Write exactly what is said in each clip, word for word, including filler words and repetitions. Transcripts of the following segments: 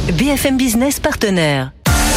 B F M Business partenaire.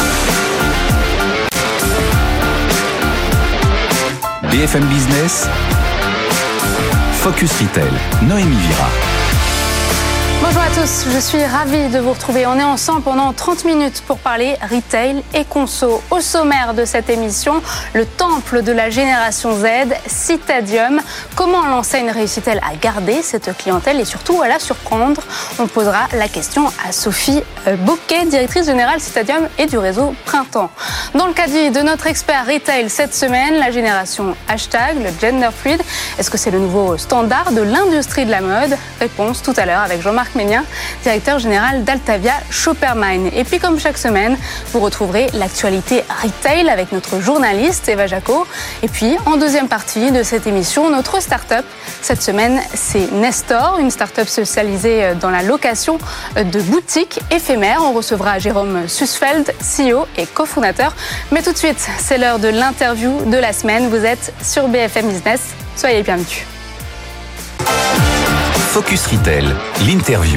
B F M Business, Focus Retail, Noémie Vira. Bonjour à tous, je suis ravie de vous retrouver. On est ensemble pendant trente minutes pour parler retail et conso. Au sommaire de cette émission, le temple de la génération Z, Citadium. Comment l'enseigne réussit-elle à garder cette clientèle et surtout à la surprendre? On posera la question à Sophie Bocquet, directrice générale Citadium et du réseau Printemps. Dans le cadre de notre expert retail cette semaine, la génération hashtag, le gender fluid. Est-ce que c'est le nouveau standard de l'industrie de la mode? Réponse tout à l'heure avec Jean-Marc Ménien, directeur général d'Altavia Shoppermine. Et puis comme chaque semaine, vous retrouverez l'actualité retail avec notre journaliste Eva Jaco. Et puis en deuxième partie de cette émission, notre start-up. Cette semaine, c'est Nestor, une start-up spécialisée dans la location de boutiques éphémères. On recevra Jérôme Sussfeld, C E O et cofondateur. Mais tout de suite, c'est l'heure de l'interview de la semaine. Vous êtes sur B F M Business. Soyez les bienvenus. Focus Retail, l'interview.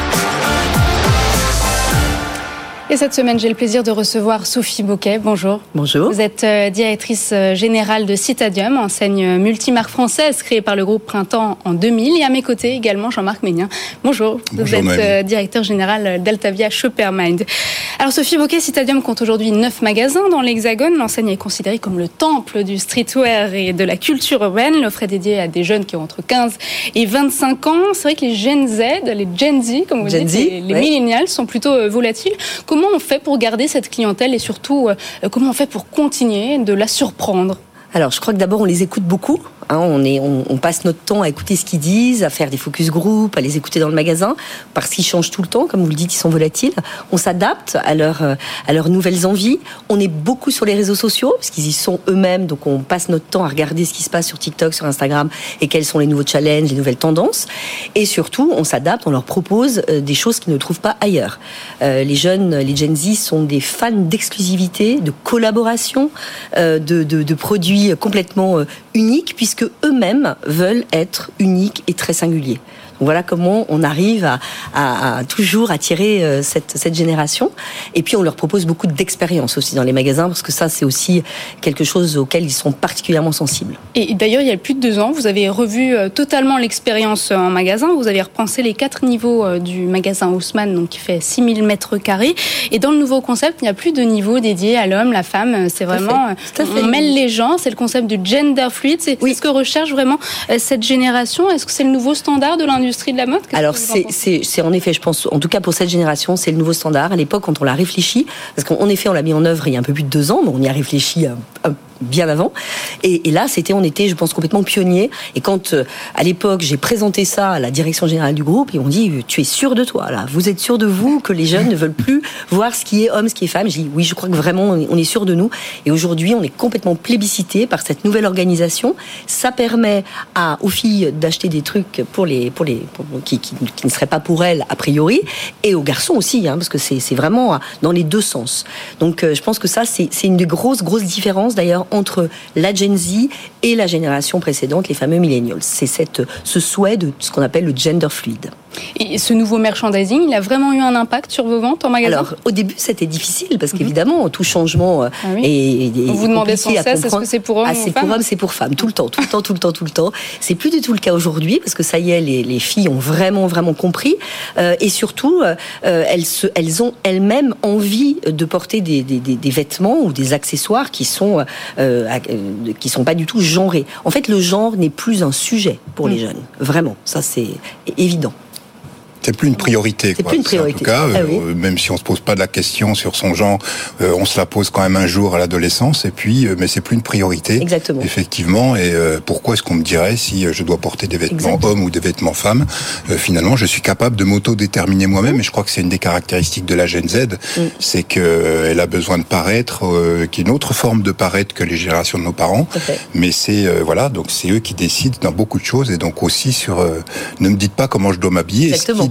Et cette semaine, j'ai le plaisir de recevoir Sophie Bocquet. Bonjour. Bonjour. Vous êtes euh, directrice euh, générale de Citadium, enseigne multimarque française créée par le groupe Printemps en deux mille. Et à mes côtés également Jean-Marc Ménien. Bonjour. Bonjour. Vous êtes euh, directeur général d'Altavia Shoppermine. Alors Sophie Bocquet, Citadium compte aujourd'hui neuf magasins dans l'Hexagone. L'enseigne est considérée comme le temple du streetwear et de la culture urbaine. L'offre est dédiée à des jeunes qui ont entre quinze et vingt-cinq ans. C'est vrai que les Gen Z, les Gen Z, comme vous Gen dites, Z, les, les ouais. millennials sont plutôt euh, volatiles. Comment on fait pour garder cette clientèle et surtout, euh, comment on fait pour continuer de la surprendre? Alors, je crois que d'abord, on les écoute beaucoup. Hein, on, est, on, on passe notre temps à écouter ce qu'ils disent, à faire des focus group, à les écouter dans le magasin, parce qu'ils changent tout le temps, comme vous le dites, ils sont volatiles. On s'adapte à, leur, à leurs nouvelles envies. On est beaucoup sur les réseaux sociaux, parce qu'ils y sont eux-mêmes, donc on passe notre temps à regarder ce qui se passe sur TikTok, sur Instagram, et quels sont les nouveaux challenges, les nouvelles tendances. Et surtout, on s'adapte, on leur propose euh, des choses qu'ils ne trouvent pas ailleurs. Euh, les jeunes, les Gen Z sont des fans d'exclusivité, de collaboration, euh, de, de, de produits complètement euh, uniques, puisque que eux-mêmes veulent être uniques et très singuliers. Donc voilà comment on arrive à, à, à toujours attirer euh, cette, cette génération. Et puis on leur propose beaucoup d'expériences aussi dans les magasins, parce que ça c'est aussi quelque chose auquel ils sont particulièrement sensibles. Et d'ailleurs il y a plus de deux ans, vous avez revu euh, totalement l'expérience en magasin. Vous avez repensé les quatre niveaux euh, du magasin Haussmann, donc qui fait six mille mètres carrés. Et dans le nouveau concept, il n'y a plus de niveaux dédiés à l'homme, la femme. C'est vraiment, Tout à fait. Tout à fait. on mêle les gens. C'est le concept du gender fluid. C'est, oui. c'est ce que recherche vraiment euh, cette génération. Est-ce que c'est le nouveau standard de l'industrie de la mode? Qu'est-ce Alors c'est, c'est, c'est en effet, je pense, en tout cas pour cette génération, c'est le nouveau standard. À l'époque, quand on l'a réfléchi, parce qu'en effet, on l'a mis en œuvre il y a un peu plus de deux ans, mais on y a réfléchi un, un bien avant. Et, et là, c'était, on était, je pense, complètement pionniers. Et quand, euh, à l'époque, j'ai présenté ça à la direction générale du groupe, ils m'ont dit, tu es sûr de toi, là? Vous êtes sûr de vous que les jeunes ne veulent plus voir ce qui est homme, ce qui est femme? J'ai dit, oui, je crois que vraiment, on est sûr de nous. Et aujourd'hui, on est complètement plébiscité par cette nouvelle organisation. Ça permet à, aux filles d'acheter des trucs pour les, pour les, pour, qui, qui, qui ne seraient pas pour elles, a priori, et aux garçons aussi, hein, parce que c'est, c'est vraiment dans les deux sens. Donc, euh, je pense que ça, c'est, c'est une des grosses, grosses différences, d'ailleurs, entre la Gen Z et la génération précédente, les fameux millennials. C'est cette, ce souhait de ce qu'on appelle le gender fluid. Et ce nouveau merchandising, il a vraiment eu un impact sur vos ventes en magasin? Alors, au début, c'était difficile, parce qu'évidemment, mm-hmm. tout changement ah oui. est, est, est vous demandez sans cesse, est-ce que c'est pour hommes ah, ou c'est femmes? pour hommes, c'est pour femmes, tout le temps, tout le temps, tout le temps, tout le temps. C'est plus du tout le cas aujourd'hui, parce que ça y est, les, les filles ont vraiment, vraiment compris. Euh, et surtout, euh, elles, se, elles ont elles-mêmes envie de porter des, des, des, des vêtements ou des accessoires qui sont, euh, qui sont pas du tout genrés. En fait, le genre n'est plus un sujet pour mm. les jeunes. Vraiment. Ça, c'est évident. C'est plus une priorité. C'est quoi. plus une priorité. En tout cas, ah, euh, oui. même si on se pose pas de la question sur son genre, euh, on se la pose quand même un jour à l'adolescence. Et puis, euh, mais c'est plus une priorité. Exactement. Effectivement. Et euh, pourquoi est-ce qu'on me dirait si je dois porter des vêtements Exactement. hommes ou des vêtements femmes? euh, Finalement, je suis capable de m'auto-déterminer moi-même. Mmh. Et je crois que c'est une des caractéristiques de la Gen Z, mmh. c'est que euh, elle a besoin de paraître, euh, qui est une autre forme de paraître que les générations de nos parents. Okay. Mais c'est euh, voilà, donc c'est eux qui décident dans beaucoup de choses. Et donc aussi sur, euh, ne me dites pas comment je dois m'habiller. Exactement. Ce qui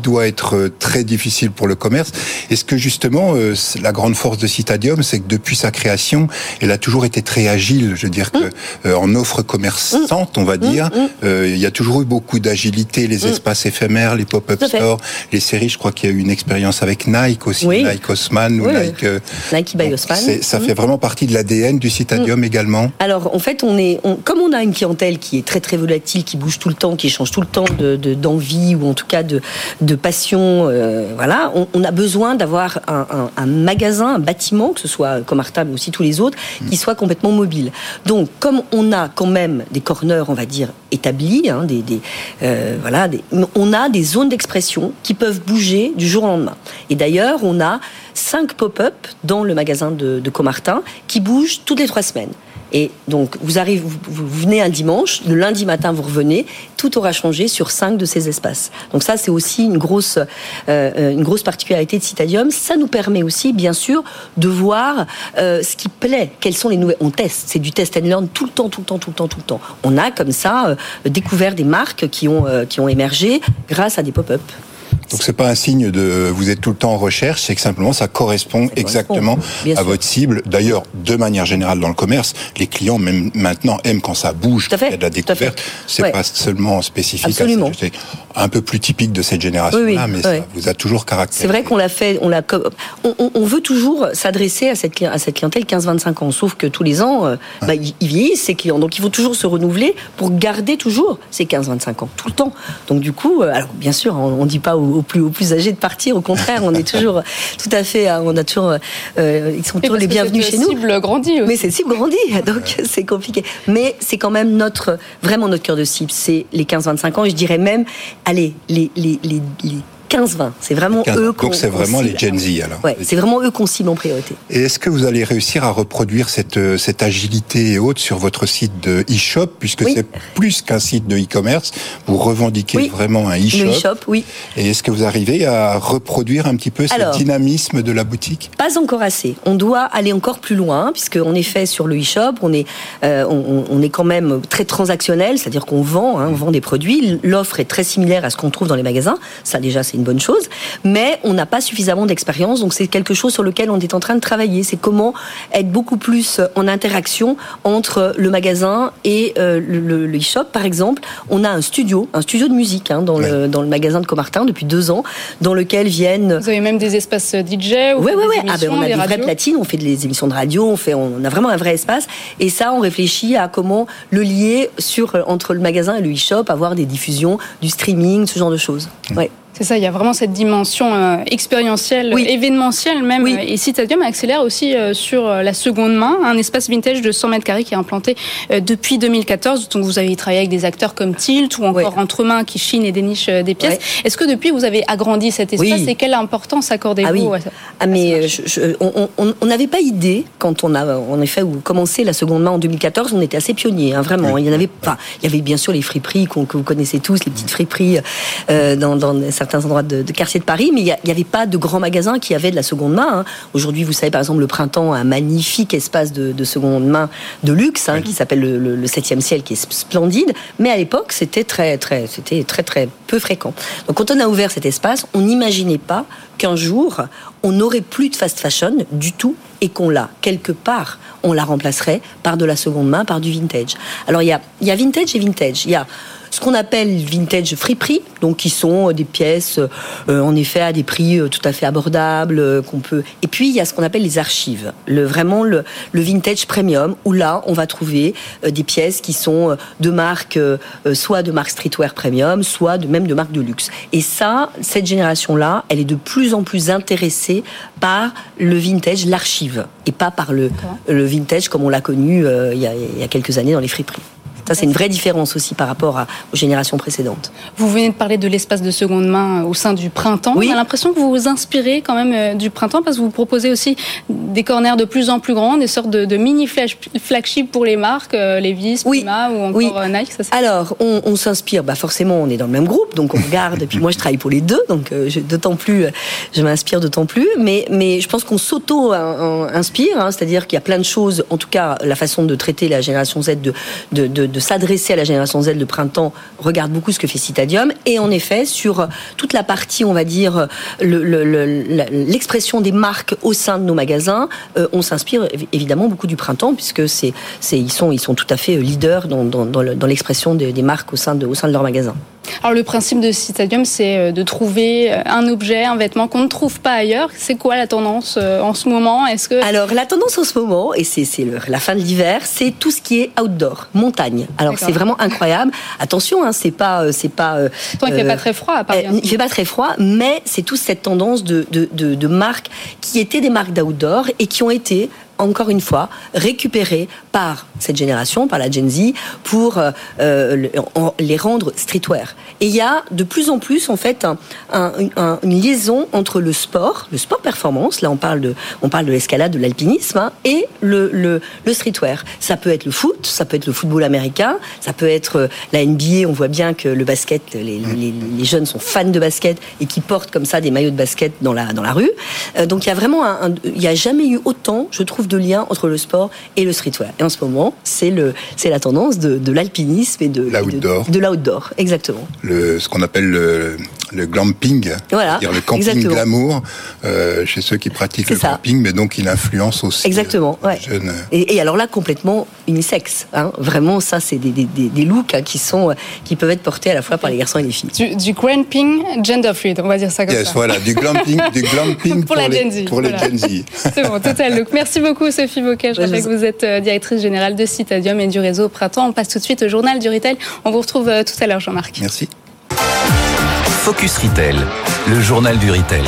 doit être très difficile pour le commerce. Est-ce que justement, euh, la grande force de Citadium, c'est que depuis sa création, elle a toujours été très agile. Je veux dire que euh, en offre commerçante, on va dire, euh, il y a toujours eu beaucoup d'agilité, les espaces éphémères, les pop-up stores, les séries. Je crois qu'il y a eu une expérience avec Nike aussi, oui. Nike Haussmann ou oui. Nike. Euh, Nike by Haussmann. C'est, ça mmh. fait vraiment partie de l'A D N du Citadium mmh. également. Alors en fait, on est, on, comme on a une clientèle qui est très très volatile, qui bouge tout le temps, qui change tout le temps de, de d'envie ou en tout cas de de passion, euh, voilà, on, on a besoin d'avoir un, un, un magasin, un bâtiment, que ce soit Comartin mais aussi tous les autres, mmh. qui soit complètement mobile. Donc comme on a quand même des corners, on va dire établis, hein, des, des euh, voilà, des, on a des zones d'expression qui peuvent bouger du jour au lendemain. Et d'ailleurs, on a cinq pop-up dans le magasin de, de Comartin qui bougent toutes les trois semaines. Et donc, vous arrivez, vous, vous venez un dimanche, le lundi matin, vous revenez, tout aura changé sur cinq de ces espaces. Donc ça, c'est aussi une grosse, euh, une grosse particularité de Citadium. Ça nous permet aussi, bien sûr, de voir euh, ce qui plaît, quelles sont les nouvelles. On teste, c'est du test and learn tout le temps, tout le temps, tout le temps, tout le temps. On a comme ça euh, découvert des marques qui ont, euh, qui ont émergé grâce à des pop-up. Donc c'est pas un signe de vous êtes tout le temps en recherche, c'est que simplement ça correspond ça exactement correspond, à sûr. votre cible. D'ailleurs, de manière générale dans le commerce, les clients même maintenant aiment quand ça bouge, qu'il y a de la découverte. C'est ouais. pas seulement spécifique. Absolument. À cette, c'est un peu plus typique de cette génération-là, oui, oui, mais ouais. ça vous a toujours caractérisé. C'est vrai qu'on l'a fait, on l'a, on, on, on veut toujours s'adresser à cette à cette clientèle quinze vingt-cinq ans, sauf que tous les ans, euh, bah, ils vieillissent ces clients, donc il faut toujours se renouveler pour garder toujours ces quinze vingt-cinq ans tout le temps. Donc du coup, euh, alors bien sûr, on, on dit pas aux, aux plus aux plus âgés de partir, au contraire, on est toujours tout à fait, on a toujours, euh, ils sont toujours les bienvenus chez nous. Mais cette cible grandit aussi. Mais cette cible grandit, donc c'est compliqué. Mais c'est quand même notre, vraiment notre cœur de cible, c'est les quinze vingt-cinq ans, et je dirais même, allez, les, les, les, les quinze vingt, c'est vraiment quinze, eux qu'on Donc c'est vraiment cible. Les Gen Z alors. Ouais, c'est vraiment eux qu'on cible en priorité. Et est-ce que vous allez réussir à reproduire cette cette agilité et autres sur votre site de e-shop, puisque oui. c'est plus qu'un site de e-commerce, vous revendiquez oui. vraiment un e-shop. Le e-shop, oui. Et est-ce que vous arrivez à reproduire un petit peu alors, ce dynamisme de la boutique ? Pas encore assez. On doit aller encore plus loin, puisque en effet sur le e-shop, on est euh, on, on est quand même très transactionnel, c'est-à-dire qu'on vend, hein, on vend des produits. L'offre est très similaire à ce qu'on trouve dans les magasins. Ça déjà c'est une bonne chose, mais on n'a pas suffisamment d'expérience, donc c'est quelque chose sur lequel on est en train de travailler. C'est comment être beaucoup plus en interaction entre le magasin et euh, le, le e-shop. Par exemple, on a un studio, un studio de musique hein, dans, ouais. le, dans le magasin de Comartin depuis deux ans, dans lequel viennent... Vous avez même des espaces D J ou ouais, des ouais, ouais. émissions, ah ben, on a des, des vraies platines, on fait des émissions de radio, on, fait, on a vraiment un vrai espace, et ça, on réfléchit à comment le lier sur, entre le magasin et le e-shop, avoir des diffusions, du streaming, ce genre de choses. Mmh. Ouais. C'est ça, il y a vraiment cette dimension euh, expérientielle, oui. événementielle même. Oui. Et Citadium accélère aussi euh, sur la seconde main, un espace vintage de cent mètres carrés qui est implanté euh, depuis deux mille quatorze. Donc vous avez travaillé avec des acteurs comme Tilt ou encore oui. Entremain qui chine et déniche euh, des pièces. Oui. Est-ce que depuis vous avez agrandi cet espace oui. et quelle importance accordez-vous ah oui. à, à ah mais je, je, on n'avait pas idée quand on a en effet commencé la seconde main en deux mille quatorze. On était assez pionniers, hein, vraiment. Oui. Il y en avait pas. Il y avait bien sûr les friperies qu'on, que vous connaissez tous, les petites friperies euh, dans, dans certains endroits de, de quartier de Paris, mais il n'y avait pas de grands magasins qui avaient de la seconde main. Hein. Aujourd'hui, vous savez, par exemple, le Printemps a un magnifique espace de, de seconde main de luxe, hein, oui. qui s'appelle le, le, le septième ciel, qui est splendide, mais à l'époque, c'était très, très, c'était très, très peu fréquent. Donc, quand on a ouvert cet espace, on n'imaginait pas qu'un jour, on n'aurait plus de fast fashion du tout et qu'on l'a, quelque part, on la remplacerait par de la seconde main, par du vintage. Alors, il y a, il y a vintage et vintage. Il y a ce qu'on appelle vintage friperie, donc qui sont des pièces, euh, en effet, à des prix tout à fait abordables, euh, qu'on peut. Et puis il y a ce qu'on appelle les archives, le vraiment le, le vintage premium, où là on va trouver euh, des pièces qui sont de marque, euh, soit de marque streetwear premium, soit de, même de marque de luxe. Et ça, cette génération-là, elle est de plus en plus intéressée par le vintage, l'archive, et pas par le, le vintage comme on l'a connu euh, il y a, il y a quelques années dans les friperies. Ça, c'est une vraie différence aussi par rapport à, aux générations précédentes. Vous venez de parler de l'espace de seconde main au sein du Printemps. Oui. On a l'impression que vous vous inspirez quand même du Printemps parce que vous proposez aussi des corners de plus en plus grands, des sortes de, de mini flagship pour les marques, euh, Levi's, oui. Puma ou encore oui. Nike. Ça, c'est... Alors, on, on s'inspire. Bah forcément, on est dans le même groupe, donc on regarde. Et puis moi, je travaille pour les deux, donc euh, je, d'autant plus, je m'inspire d'autant plus. Mais, mais je pense qu'on s'auto-inspire, hein, c'est-à-dire qu'il y a plein de choses. En tout cas, la façon de traiter la génération Z de, de, de, de s'adresser à la génération Z de printemps regarde beaucoup ce que fait Citadium. Et en effet, sur toute la partie, on va dire, le, le, le, l'expression des marques au sein de nos magasins, euh, on s'inspire évidemment beaucoup du printemps, puisque c'est, c'est, ils, sont, ils sont tout à fait leaders dans, dans, dans, le, dans l'expression des, des marques au sein de, au sein de leur magasin. Alors le principe de Citadium, c'est de trouver un objet, un vêtement qu'on ne trouve pas ailleurs. C'est quoi la tendance en ce moment ? Est-ce que... Alors la tendance en ce moment, et c'est, c'est le, la fin de l'hiver, c'est tout ce qui est outdoor, montagne. Alors D'accord. c'est vraiment incroyable. Attention, hein, c'est pas, c'est pas. Euh, Tant il fait pas très froid à Paris. Euh, il fait pas très froid, mais c'est toute cette tendance de, de, de, de marques qui étaient des marques d'outdoor et qui ont été, encore une fois, récupérées par cette génération, par la Gen Z, pour euh, les rendre streetwear. Et il y a de plus en plus, en fait, un, un, un, une liaison entre le sport, le sport performance, là on parle de, on parle de l'escalade, de l'alpinisme, hein, et le, le, le streetwear. Ça peut être le foot, ça peut être le football américain, ça peut être la N B A, on voit bien que le basket, les, les, les jeunes sont fans de basket et qui portent comme ça des maillots de basket dans la, dans la rue. Euh, donc il y a vraiment un, un, il n'y a jamais eu autant, je trouve, de lien entre le sport et le streetwear. Et en ce moment, c'est, le, c'est la tendance de, de l'alpinisme et de l'outdoor. De, de l'outdoor, exactement. Le, ce qu'on appelle le, le glamping, voilà, c'est-à-dire le camping exactement. glamour, euh, chez ceux qui pratiquent c'est le ça. glamping, mais donc il influence aussi exactement, euh, ouais. les jeunes. Et, et alors là, complètement unisexe. Hein. Vraiment, ça, c'est des, des, des looks hein, qui, sont, qui peuvent être portés à la fois par les garçons et les filles. Du, du glamping gender fluid, on va dire ça comme yes, ça. Voilà, du glamping, du glamping pour, pour, les, pour voilà. les Gen Z. C'est bon, total look. Merci beaucoup, Sophie Bocquet. Je rappelle que vous êtes directrice générale de Citadium et du réseau Printemps. On passe tout de suite au journal du retail. On vous retrouve tout à l'heure, Jean-Marc. Merci. Focus Retail, le journal du retail.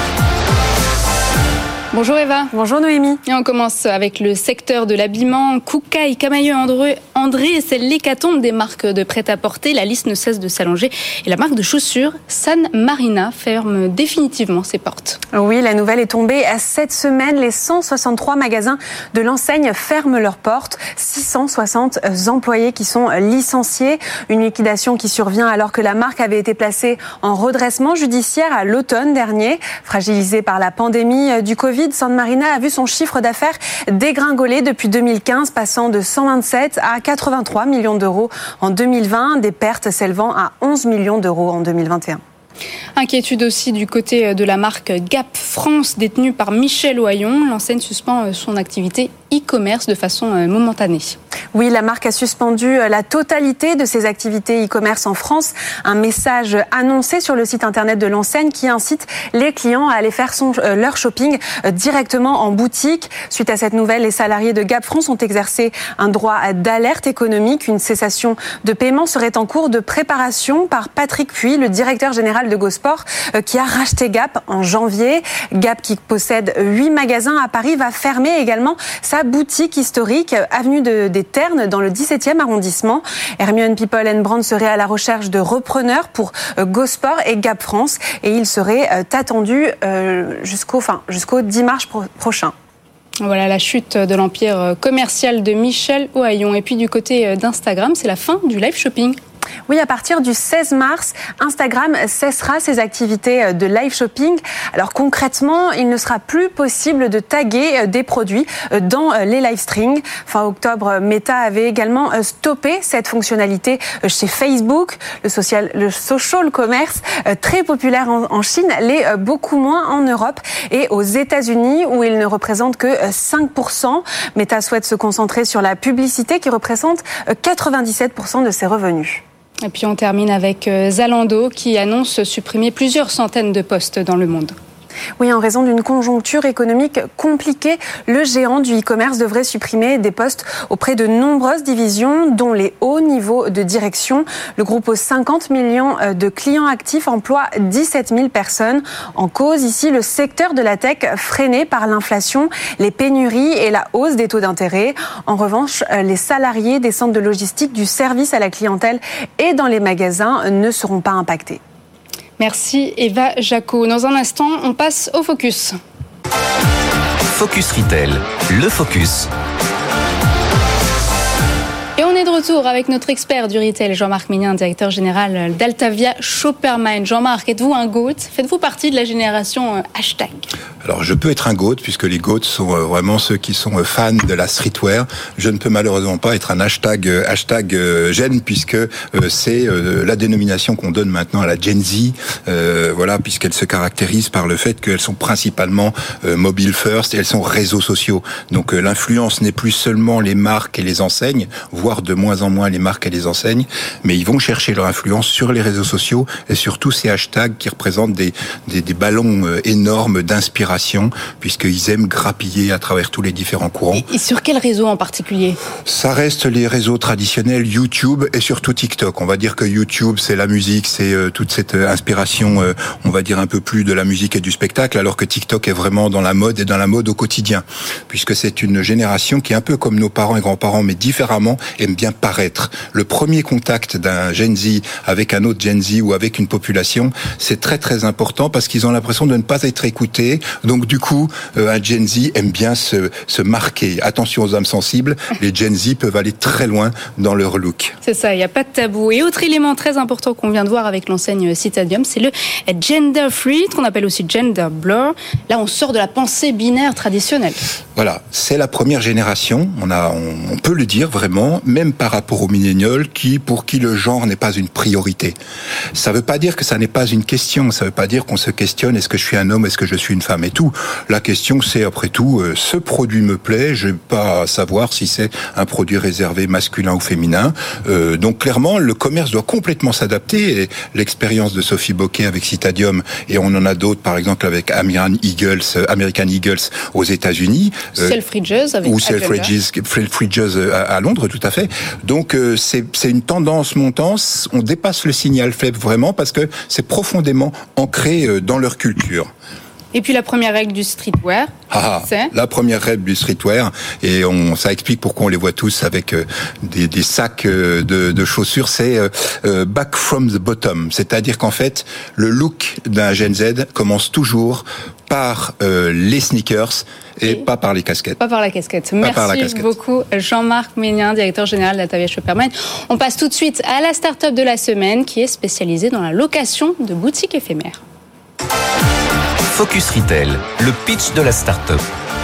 Bonjour Eva. Bonjour Noémie. Et on commence avec le secteur de l'habillement. Koukaï, Camaïeu, André, André, c'est l'hécatombe des marques de prêt-à-porter. La liste ne cesse de s'allonger. Et la marque de chaussures, San Marina, ferme définitivement ses portes. Oui, la nouvelle est tombée. À cette semaine, les cent soixante-trois magasins de l'enseigne ferment leurs portes. six cent soixante employés qui sont licenciés. Une liquidation qui survient alors que la marque avait été placée en redressement judiciaire à l'automne dernier. Fragilisée par la pandémie du Covid, San Marina a vu son chiffre d'affaires dégringoler depuis deux mille quinze, passant de cent vingt-sept à quatre-vingt-trois millions d'euros en deux mille vingt, des pertes s'élevant à onze millions d'euros en deux mille vingt et un. Inquiétude aussi du côté de la marque Gap France, détenue par Michel Ohaillon. L'enseigne suspend son activité e-commerce de façon momentanée. Oui, la marque a suspendu la totalité de ses activités e-commerce en France. Un message annoncé sur le site internet de l'enseigne qui incite les clients à aller faire son, leur shopping directement en boutique. Suite à cette nouvelle, les salariés de Gap France ont exercé un droit d'alerte économique. Une cessation de paiement serait en cours de préparation par Patrick Puy, le directeur général de Gosport, qui a racheté Gap en janvier. Gap, qui possède huit magasins à Paris, va fermer également sa boutique historique, avenue de, des Ternes, dans le dix-septième arrondissement. Hermione People and Brand serait à la recherche de repreneurs pour Gosport et Gap France, et il serait attendu jusqu'au, enfin, jusqu'au dix mars pro- prochain. Voilà la chute de l'empire commercial de Michel Ohaillon. Et puis du côté d'Instagram, c'est la fin du live shopping. Oui, à partir du seize mars, Instagram cessera ses activités de live shopping. Alors concrètement, il ne sera plus possible de taguer des produits dans les live streams. Fin octobre, Meta avait également stoppé cette fonctionnalité chez Facebook. Le social, le social commerce, très populaire en Chine, l'est beaucoup moins en Europe et aux États-Unis, où il ne représente que cinq pour cent. Meta souhaite se concentrer sur la publicité qui représente quatre-vingt-dix-sept pour cent de ses revenus. Et puis on termine avec Zalando qui annonce supprimer plusieurs centaines de postes dans le monde. Oui, en raison d'une conjoncture économique compliquée, le géant du e-commerce devrait supprimer des postes auprès de nombreuses divisions, dont les hauts niveaux de direction. Le groupe aux cinquante millions de clients actifs emploie dix-sept mille personnes. En cause ici, le secteur de la tech freiné par l'inflation, les pénuries et la hausse des taux d'intérêt. En revanche, les salariés des centres de logistique, du service à la clientèle et dans les magasins ne seront pas impactés. Merci Eva Jacot. Dans un instant, on passe au Focus. Focus Retail, le Focus. Et on est de retour avec notre expert du retail, Jean-Marc Mégnin, directeur général d'Altavia Shoppermine. Jean-Marc, êtes-vous un GOAT ? Faites-vous partie de la génération hashtag ? Alors, je peux être un GOAT, puisque les GOATs sont vraiment ceux qui sont fans de la streetwear. Je ne peux malheureusement pas être un hashtag, hashtag Gen, puisque c'est la dénomination qu'on donne maintenant à la Gen Z, euh, voilà, puisqu'elle se caractérise par le fait qu'elles sont principalement euh, mobile first et elles sont réseaux sociaux. Donc euh, l'influence n'est plus seulement les marques et les enseignes, voire de moins en moins les marques et les enseignes, mais ils vont chercher leur influence sur les réseaux sociaux et sur tous ces hashtags qui représentent des, des, des ballons euh, énormes d'inspiration, puisqu'ils aiment grappiller à travers tous les différents courants. Et, et sur quel réseau en particulier ? Ça reste les réseaux traditionnels, YouTube et surtout TikTok. On va dire que YouTube, c'est la musique, c'est euh, toute cette euh, inspiration, euh, on va dire un peu plus de la musique et du spectacle, alors que TikTok est vraiment dans la mode et dans la mode au quotidien, puisque c'est une génération qui, un peu comme nos parents et grands-parents, mais différemment, aime bien paraître. Le premier contact d'un Gen Z avec un autre Gen Z ou avec une population, c'est très très important parce qu'ils ont l'impression de ne pas être écoutés. Donc du coup, euh, un Gen Z aime bien se, se marquer. Attention aux âmes sensibles, les Gen Z peuvent aller très loin dans leur look. C'est ça, il n'y a pas de tabou. Et autre élément très important qu'on vient de voir avec l'enseigne Citadium, c'est le gender fluid, qu'on appelle aussi gender blur. Là, on sort de la pensée binaire traditionnelle. Voilà, c'est la première génération, on, a, on, on peut le dire vraiment, même par rapport aux millénials, qui, pour qui le genre n'est pas une priorité. Ça ne veut pas dire que ça n'est pas une question, ça ne veut pas dire qu'on se questionne, est-ce que je suis un homme, est-ce que je suis une femme et tout. La question, c'est après tout, euh, ce produit me plaît, je ne vais pas savoir si c'est un produit réservé masculin ou féminin. Euh, donc clairement, le commerce doit complètement s'adapter, et l'expérience de Sophie Bocquet avec Citadium, et on en a d'autres, par exemple avec American Eagles, American Eagles aux États-Unis, euh, Selfridges avec ou Selfridges, Selfridges à, à Londres, tout à fait. Donc euh, c'est, c'est une tendance montante. On dépasse le signal faible vraiment parce que c'est profondément ancré dans leur culture. Et puis la première règle du streetwear, ah, c'est la première règle du streetwear, et on, ça explique pourquoi on les voit tous avec euh, des, des sacs euh, de, de chaussures, c'est euh, back from the bottom, c'est-à-dire qu'en fait le look d'un Gen Z commence toujours par euh, les sneakers et, et pas par les casquettes. Pas par la casquette. Pas Merci par la casquette. beaucoup Jean-Marc Mégnin, directeur général d'Altavia Shoppermine. On passe tout de suite à la start-up de la semaine qui est spécialisée dans la location de boutiques éphémères. Focus Retail, le pitch de la start-up.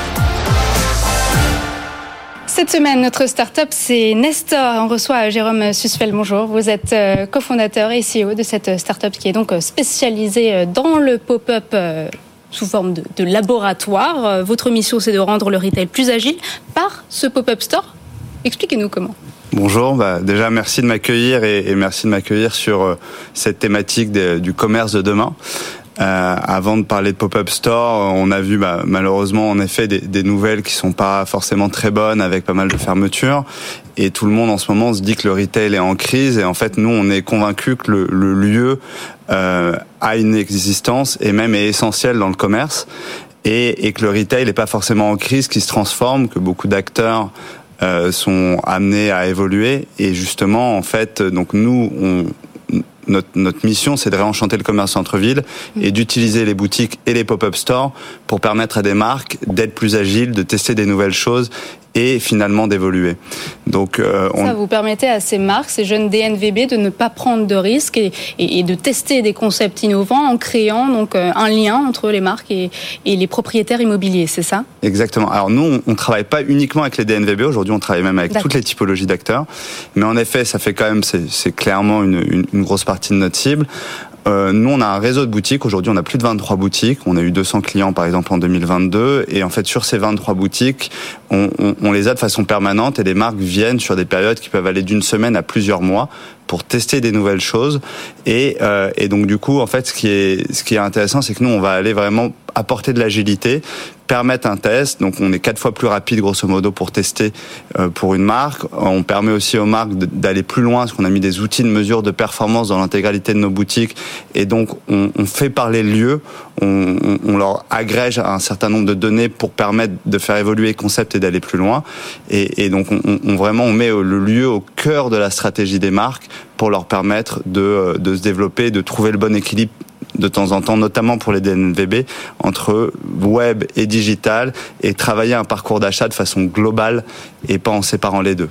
Cette semaine, notre start-up, c'est Nestor. On reçoit Jérôme Susfeld. Bonjour. Vous êtes cofondateur et C E O de cette start-up qui est donc spécialisée dans le pop-up sous forme de, de laboratoire. Votre mission, c'est de rendre le retail plus agile par ce pop-up store. Expliquez-nous comment. Bonjour, bah déjà merci de m'accueillir et, et merci de m'accueillir sur euh, cette thématique de, du commerce de demain. Euh, avant de parler de pop-up store, on a vu bah, malheureusement en effet des, des nouvelles qui sont pas forcément très bonnes avec pas mal de fermetures, et tout le monde en ce moment se dit que le retail est en crise, et en fait nous on est convaincus que le, le lieu euh, a une existence et même est essentiel dans le commerce, et, et que le retail n'est pas forcément en crise, qui se transforme, que beaucoup d'acteurs euh, sont amenés à évoluer, et justement en fait donc nous on Notre, notre mission, c'est de réenchanter le commerce centre-ville et d'utiliser les boutiques et les pop-up stores pour permettre à des marques d'être plus agiles, de tester des nouvelles choses et finalement d'évoluer. Donc, euh, on... Ça vous permettait à ces marques, ces jeunes D N V B, de ne pas prendre de risques et, et, et de tester des concepts innovants en créant donc un lien entre les marques et, et les propriétaires immobiliers, c'est ça ? Exactement. Alors nous, on ne travaille pas uniquement avec les D N V B. Aujourd'hui, on travaille même avec D'accord. toutes les typologies d'acteurs. Mais en effet, ça fait quand même, c'est, c'est clairement une, une, une grosse partie de notre cible. Euh, nous, on a un réseau de boutiques. Aujourd'hui, on a plus de vingt-trois boutiques. On a eu deux cents clients, par exemple, en deux mille vingt-deux. Et en fait, sur ces vingt-trois boutiques, on, on, on les a de façon permanente, et les marques viennent sur des périodes qui peuvent aller d'une semaine à plusieurs mois pour tester des nouvelles choses. Et, euh, et donc, du coup, en fait, ce qui est, ce qui est intéressant, c'est que nous, on va aller vraiment apporter de l'agilité, permettre un test. Donc, on est quatre fois plus rapide, grosso modo, pour tester euh, pour une marque. On permet aussi aux marques d'aller plus loin, parce qu'on a mis des outils de mesure de performance dans l'intégralité de nos boutiques. Et donc, on, on fait parler le lieu. On, on, on leur agrège un certain nombre de données pour permettre de faire évoluer le concept et d'aller plus loin. Et, et donc, on, on vraiment on met le lieu au cœur de la stratégie des marques pour leur permettre de, de se développer, de trouver le bon équilibre de temps en temps, notamment pour les D N V B, entre web et digital, et travailler un parcours d'achat de façon globale et pas en séparant les deux.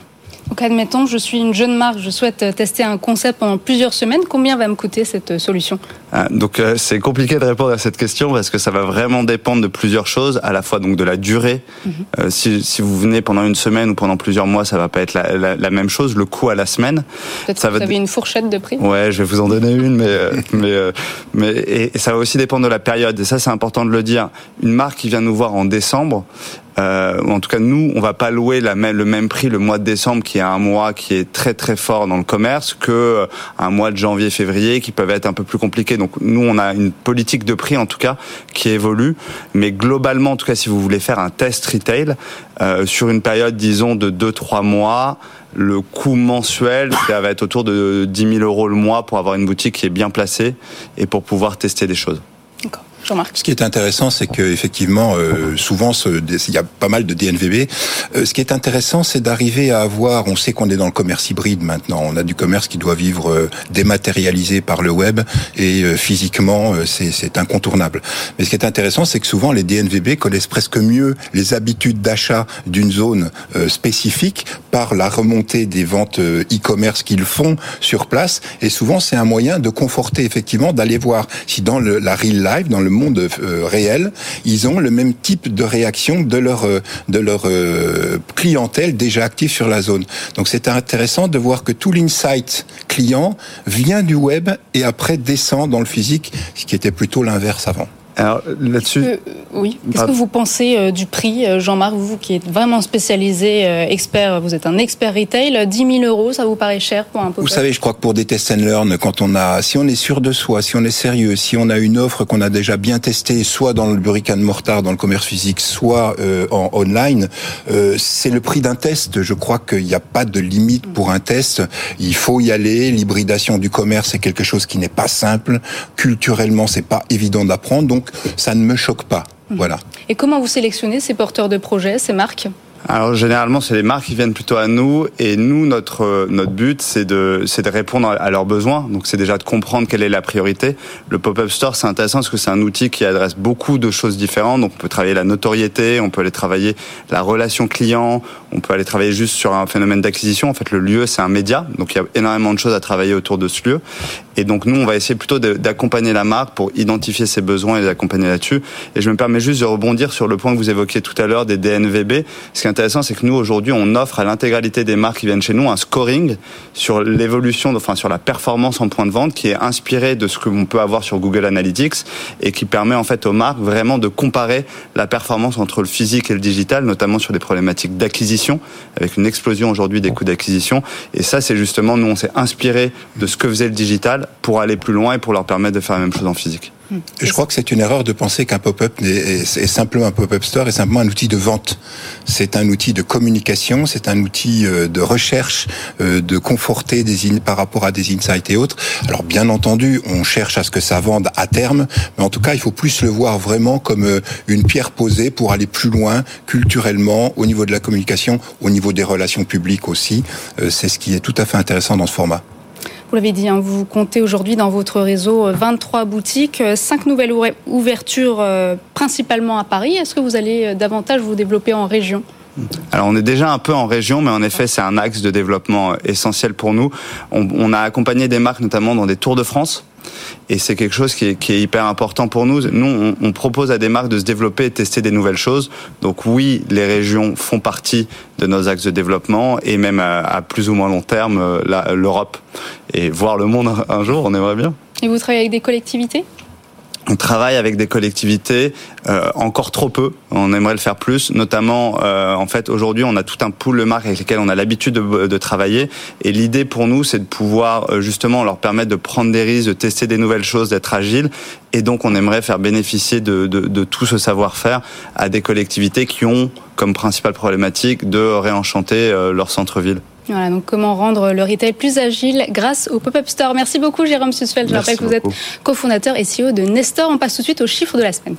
Donc admettons, je suis une jeune marque, je souhaite tester un concept pendant plusieurs semaines. Combien va me coûter cette solution ? ah, Donc euh, c'est compliqué de répondre à cette question parce que ça va vraiment dépendre de plusieurs choses, à la fois donc de la durée. Mm-hmm. Euh, si, si vous venez pendant une semaine ou pendant plusieurs mois, ça va pas être la, la, la même chose. Le coût à la semaine. Peut-être ça que vous va... avez une fourchette de prix. Ouais, je vais vous en donner une, mais euh, mais euh, mais et, et ça va aussi dépendre de la période. Et ça, c'est important de le dire. Une marque qui vient nous voir en décembre. Euh, en tout cas, nous, on va pas louer la même, le même prix le mois de décembre, qui est un mois qui est très très fort dans le commerce, que un mois de janvier, février, qui peuvent être un peu plus compliqués. Donc, nous, on a une politique de prix, en tout cas, qui évolue. Mais globalement, en tout cas, si vous voulez faire un test retail euh, sur une période, disons, de deux trois mois, le coût mensuel, ça va être autour de dix mille euros le mois pour avoir une boutique qui est bien placée et pour pouvoir tester des choses. D'accord. Jean-Marc. Ce qui est intéressant, c'est que effectivement, euh, souvent, ce, il y a pas mal de D N V B. Euh, ce qui est intéressant, c'est d'arriver à avoir. On sait qu'on est dans le commerce hybride maintenant. On a du commerce qui doit vivre euh, dématérialisé par le web et euh, physiquement, euh, c'est, c'est incontournable. Mais ce qui est intéressant, c'est que souvent les D N V B connaissent presque mieux les habitudes d'achat d'une zone euh, spécifique par la remontée des ventes euh, e-commerce qu'ils font sur place. Et souvent, c'est un moyen de conforter effectivement, d'aller voir si dans le, la real life, dans le monde euh, réel, ils ont le même type de réaction de leur euh, de leur euh, clientèle déjà active sur la zone. Donc c'est intéressant de voir que tout l'insight client vient du web et après descend dans le physique, ce qui était plutôt l'inverse avant. Alors là-dessus, que, oui. Qu'est-ce que vous pensez euh, du prix, Jean-Marc, vous qui êtes vraiment spécialisé, euh, expert, vous êtes un expert retail, dix mille euros, ça vous paraît cher pour un pop-up ? Vous savez, je crois que pour des test and learn, quand on a, si on est sûr de soi, si on est sérieux, si on a une offre qu'on a déjà bien testée, soit dans le brick and mortar, dans le commerce physique, soit euh, en online, euh, c'est le prix d'un test. Je crois qu'il n'y a pas de limite pour un test. Il faut y aller. L'hybridation du commerce, c'est quelque chose qui n'est pas simple. Culturellement, c'est pas évident d'apprendre. Donc, ça ne me choque pas. Voilà. Et comment vous sélectionnez ces porteurs de projets, ces marques ? Alors généralement, c'est les marques qui viennent plutôt à nous, et nous, notre notre but, c'est de c'est de répondre à leurs besoins. Donc c'est déjà de comprendre quelle est la priorité. Le pop-up store, c'est intéressant parce que c'est un outil qui adresse beaucoup de choses différentes. Donc on peut travailler la notoriété, on peut aller travailler la relation client, on peut aller travailler juste sur un phénomène d'acquisition. En fait, le lieu, c'est un média, donc il y a énormément de choses à travailler autour de ce lieu. Et donc nous, on va essayer plutôt de, d'accompagner la marque pour identifier ses besoins et d'accompagner là-dessus. Et je me permets juste de rebondir sur le point que vous évoquiez tout à l'heure des D N V B. Ce qui est intéressant, c'est que nous, aujourd'hui, on offre à l'intégralité des marques qui viennent chez nous un scoring sur l'évolution, enfin sur la performance en point de vente, qui est inspiré de ce que l'on peut avoir sur Google Analytics et qui permet en fait aux marques vraiment de comparer la performance entre le physique et le digital, notamment sur des problématiques d'acquisition, avec une explosion aujourd'hui des coûts d'acquisition. Et ça, c'est justement, nous, on s'est inspiré de ce que faisait le digital pour aller plus loin et pour leur permettre de faire la même chose en physique. Et je crois que c'est une erreur de penser qu'un pop-up est, est, est simplement un pop-up store, est simplement un outil de vente. C'est un outil de communication, c'est un outil de recherche, de conforter des in, par rapport à des insights et autres. Alors bien entendu, on cherche à ce que ça vende à terme, mais en tout cas, il faut plus le voir vraiment comme une pierre posée pour aller plus loin culturellement, au niveau de la communication, au niveau des relations publiques aussi. C'est ce qui est tout à fait intéressant dans ce format. Vous l'avez dit, hein, vous comptez aujourd'hui dans votre réseau vingt-trois boutiques, cinq nouvelles ouvertures euh, principalement à Paris. Est-ce que vous allez davantage vous développer en région ? Alors on est déjà un peu en région, mais en effet c'est un axe de développement essentiel pour nous. On, on a accompagné des marques notamment dans des Tours de France. Et c'est quelque chose qui est, qui est hyper important pour nous. Nous, on, on propose à des marques de se développer et de tester des nouvelles choses. Donc oui, les régions font partie de nos axes de développement et même à, à plus ou moins long terme, la, l'Europe et voir le monde un jour, on aimerait bien. Et vous travaillez avec des collectivités ? On travaille avec des collectivités, euh, encore trop peu. On aimerait le faire plus. Notamment, euh, en fait, aujourd'hui, on a tout un pool de marques avec lesquelles on a l'habitude de, de travailler. Et l'idée pour nous, c'est de pouvoir justement leur permettre de prendre des risques, de tester des nouvelles choses, d'être agile. Et donc, on aimerait faire bénéficier de, de, de tout ce savoir-faire à des collectivités qui ont comme principale problématique de réenchanter euh, leur centre-ville. Voilà, donc comment rendre le retail plus agile grâce au pop-up store. Merci beaucoup Jérôme Susfeld. Je rappelle que vous êtes cofondateur et C E O de Nestor. On passe tout de suite au chiffre de la semaine.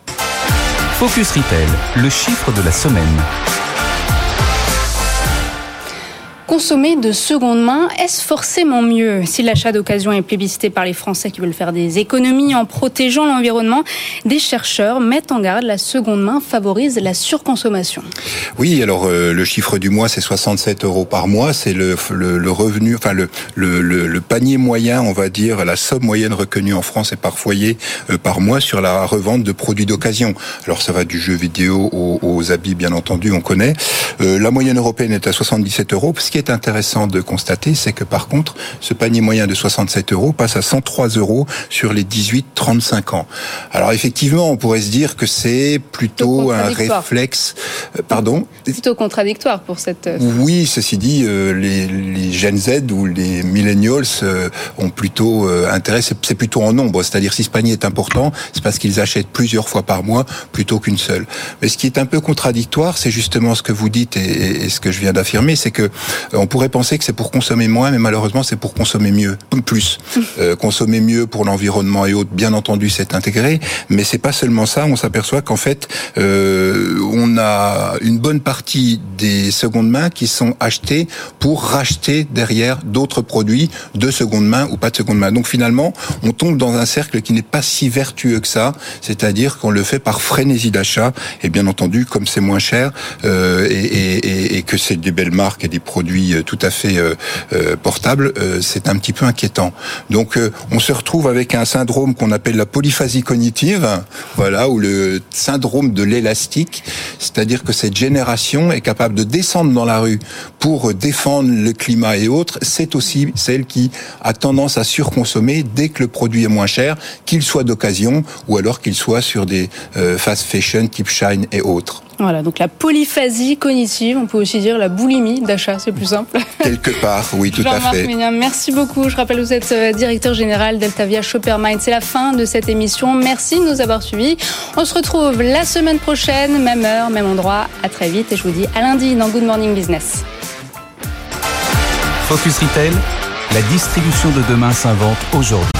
Focus Retail, le chiffre de la semaine. Consommer de seconde main, est-ce forcément mieux? Si l'achat d'occasion est plébiscité par les Français qui veulent faire des économies en protégeant l'environnement, des chercheurs mettent en garde, la seconde main favorise la surconsommation. Oui, alors euh, le chiffre du mois, c'est soixante-sept euros par mois. C'est le, le, le revenu, enfin le, le, le, le panier moyen, on va dire, la somme moyenne reconnue en France et par foyer euh, par mois sur la revente de produits d'occasion. Alors ça va du jeu vidéo aux, aux habits, bien entendu, on connaît. Euh, la moyenne européenne est à soixante-dix-sept euros. Ce qui est intéressant de constater, c'est que par contre, ce panier moyen de soixante-sept euros passe à cent trois euros sur les dix-huit trente-cinq ans. Alors effectivement, on pourrait se dire que c'est plutôt un réflexe... Euh, pardon Plutôt contradictoire pour cette... Oui, ceci dit, euh, les, les Gen Z ou les millennials euh, ont plutôt euh, intérêt, c'est, c'est plutôt en nombre. C'est-à-dire, si ce panier est important, c'est parce qu'ils achètent plusieurs fois par mois plutôt qu'une seule. Mais ce qui est un peu contradictoire, c'est justement ce que vous dites et, et ce que je viens d'affirmer, c'est que on pourrait penser que c'est pour consommer moins, mais malheureusement, c'est pour consommer mieux, plus. Euh, consommer mieux pour l'environnement et autres, bien entendu, c'est intégré, mais c'est pas seulement ça. On s'aperçoit qu'en fait, euh, on a une bonne partie des secondes mains qui sont achetées pour racheter derrière d'autres produits de seconde main ou pas de seconde main. Donc finalement, on tombe dans un cercle qui n'est pas si vertueux que ça, c'est-à-dire qu'on le fait par frénésie d'achat, et bien entendu, comme c'est moins cher euh, et, et, et que c'est des belles marques et des produits tout à fait euh, euh, portables, euh, c'est un petit peu inquiétant. Donc euh, on se retrouve avec un syndrome qu'on appelle la polyphasie cognitive, voilà, ou le syndrome de l'élastique, c'est-à-dire que cette génération est capable de descendre dans la rue pour défendre le climat et autres. C'est aussi celle qui a tendance à surconsommer dès que le produit est moins cher, qu'il soit d'occasion ou alors qu'il soit sur des euh, fast fashion type Shine et autres. Voilà, donc la polyphasie cognitive, on peut aussi dire la boulimie d'achat, c'est plus simple. Quelque part, oui, tout Jean-Marc à fait. Méniam, merci beaucoup. Je rappelle que vous êtes directeur général d'Eltavia Shoppermind. C'est la fin de cette émission. Merci de nous avoir suivis. On se retrouve la semaine prochaine, même heure, même endroit. À très vite et je vous dis à lundi dans Good Morning Business. Focus Retail, la distribution de demain s'invente aujourd'hui.